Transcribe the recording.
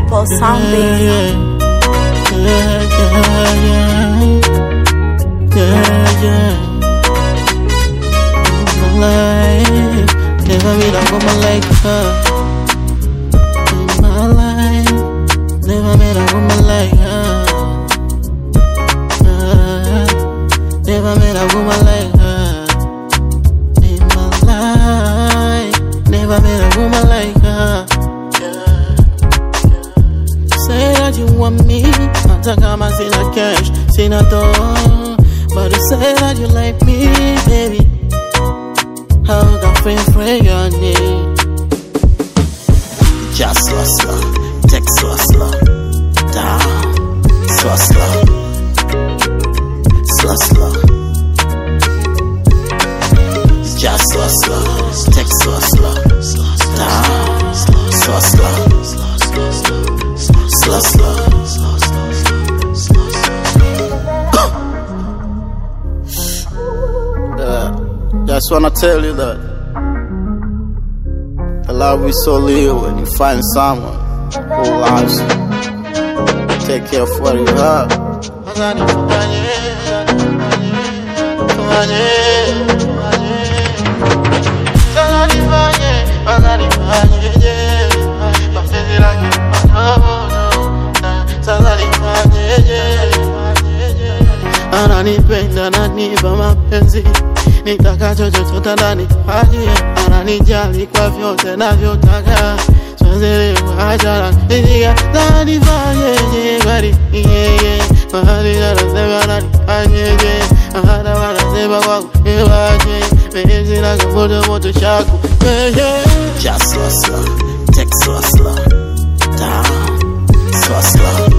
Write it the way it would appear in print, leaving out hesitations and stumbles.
Global Sound Baby. Never meet a woman like her in my life. Never met a woman like her. Never met a woman like her in my life. Never met a woman like her. Say that you want me, hata kama sina cash, sina dough, but you say that you like me, baby. How got friend your name? Just hustler, text hustler, down, hustler, hustler. Just hustler, text hustler, down, hustler, hustler. Just wanna tell you that the love is so real when you find someone who loves you. Take care of what you have. Ananipenda, ananipa mapenzi, nitakacho chochote ndani haje. Ananijali kwa vyote navyotaka, siwezi kuacha nijia. Nanifanyeje bali yeye, mahali anasema nanifanyeje, hata wanasema kwangu niwaje, penzi lako moto shaku wewe. Just hustler, text hustler, down, hustler.